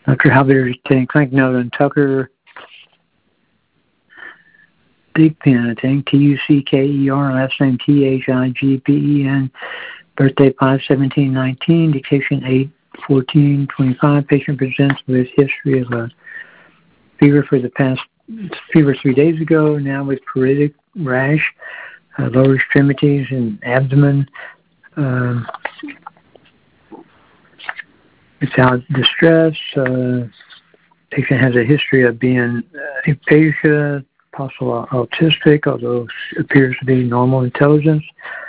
Dr. Halbiter taking clinic note on Tucker Thigpen, I think, Tucker, last name Thigpen, birthday 5/17/19, dictation 8/14/25. Patient presents with history of a fever for the past fever 3 days ago, now with pruritic rash, lower extremities and abdomen, without distress. Patient has a history of being aphasia, possible autistic, although appears to be normal intelligence.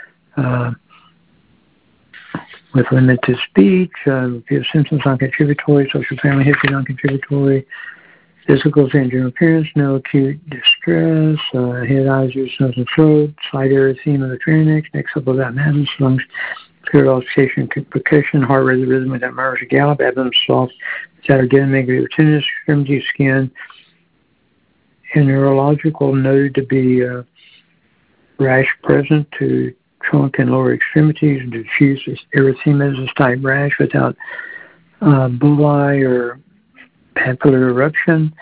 With limited speech, symptoms non-contributory, social family history non-contributory, physicals and general appearance, no acute distress, head, eyes, ears, nose, and throat, slight erythema of the pharynx, next up without madness, lungs, clear auscultation, percussion, heart rate, rhythm without murmurs or gallop, abdomen soft, without edema, tenderness, extremity, skin, and neurological noted to be rash present to trunk and lower extremities, diffuse erythemas, type rash without bullae or papillary eruption.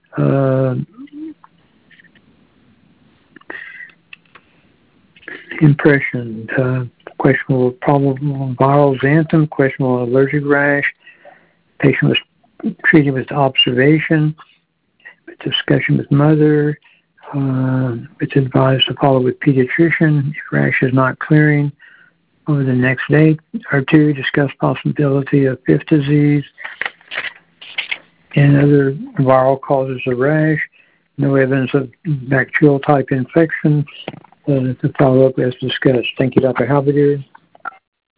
Impression, questionable probable viral xanthan, questionable allergic rash. Patient was treated with observation, with discussion with mother. It's advised to follow with pediatrician. If rash is not clearing over the next day or two, discuss possibility of Fifth disease and other viral causes of rash. No evidence of bacterial type infection. To follow up as discussed. Thank you, Dr. Halbiter.